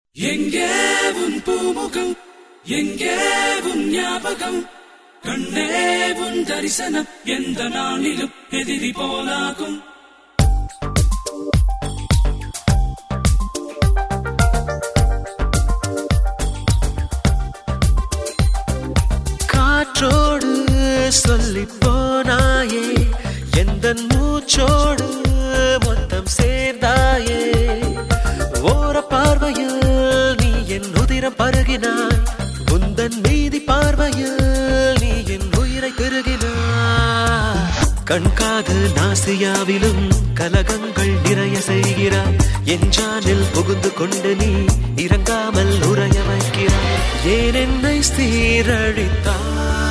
எங்கே உன் பூமுகம், எங்கே உன் ஞாபகம், கண்ணே உன் தரிசனம் எந்த நாளிலும் எதிரி போலாகும். காற்றோடு சொல்லி போனாயே, எந்தன் மூச்சோடு மொத்தம் சேர்ந்தாயே. ஓர பார்வையில் நீ என் உதிரம் பருகினாய், உந்தன் மீதி பார்வையில் நீ என் உயிரை பெருகினாய். கண்காது நாசியாவிலும் கலகங்கள் நிறைய செய்கிறாய், என் ஜானில் புகுந்து கொண்டு நீ இறங்காமல் உறைய வைக்கிறாய். ஏன் என்னை சீரழித்தாய்?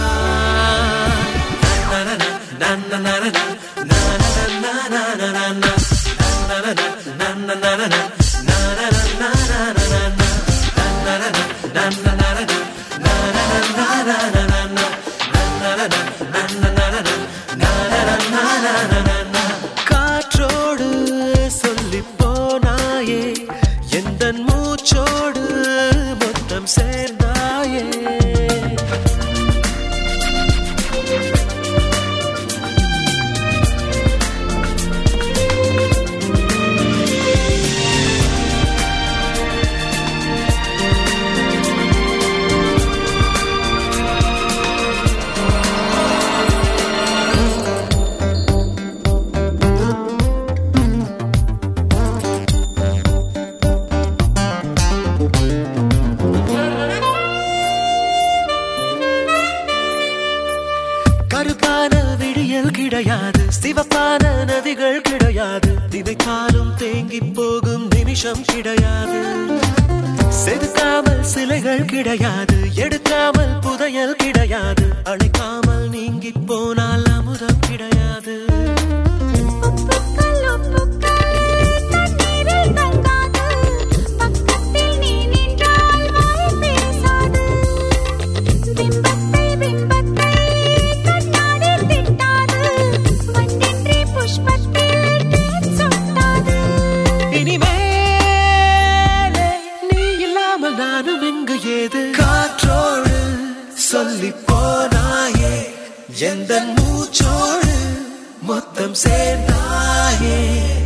காற்றோடு சொல்லி போனாயே, எந்தன் மூச்சோடு மொத்தம் சேர்ந்தாயே. கருப்பான விடியல் கிடையாது, சிவப்பான நதிகள் கிடையாது, தினைக்காலும் தேங்கி போகும் நிமிஷம் கிடையாது. செதுக்காமல் சிலைகள் கிடையாது, எடுக்காமல் புதையல் கிடையாது, அழைக்காமல் நீங்கி போனால் அமுதம் கிடையாது. நானும் இங்கு ஏது? காற்றோடு சொல்லி போனாயே, எந்தன் மூச்சோடு மொத்தம் சேர்ந்தாயே.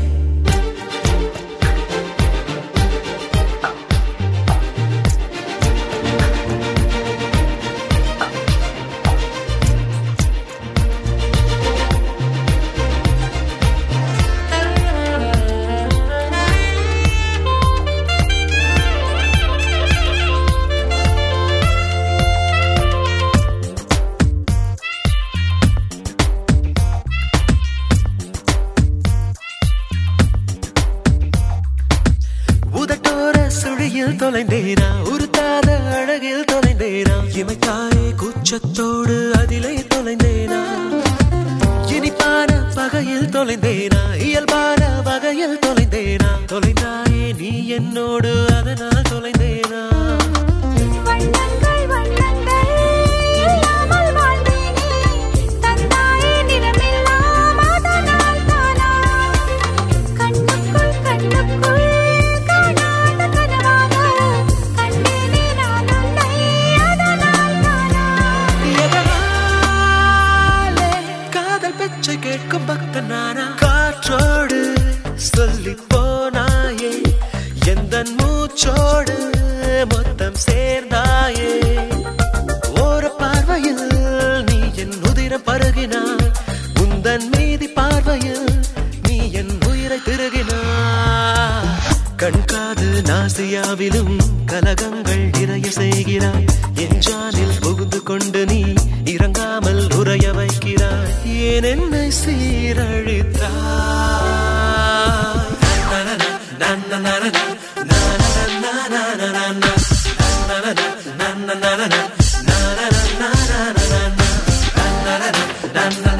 சுழியில் தொலைந்தேனா, உருத்தாத அழகில் தொலைந்தேனா, இமைத்தாயே கூச்சத்தோடு அதிலே தொலைந்தேனா. இனிப்பான பகையில் தொலைந்தேனா, இயல்பான வகையில் தொலைந்தேனா, தொலைந்தாயே நீ என்னோடு அதனால் தொலைந்தேனா. கேட்கும் பக்தன் நானா? காற்றோடு சொல்லி போனாயே, எந்தன் மூச்சோடு மொத்தம் சேர்ந்தாயே. ஓர பார்வையில் நீ என் உதிரம் பருகினாய், உந்தன் மீதி பார்வையில் நீ என் உயிரை திருகினாய். கண்காது நாசியாவிலும் கலகங்கள் நிறைய செய்கிறாய், என் ஜானில் புகுந்து கொண்டு நீ இறங்காமல் உறைய வைக்கிறாய். ஏன் என்னை சீரழித்தாய்?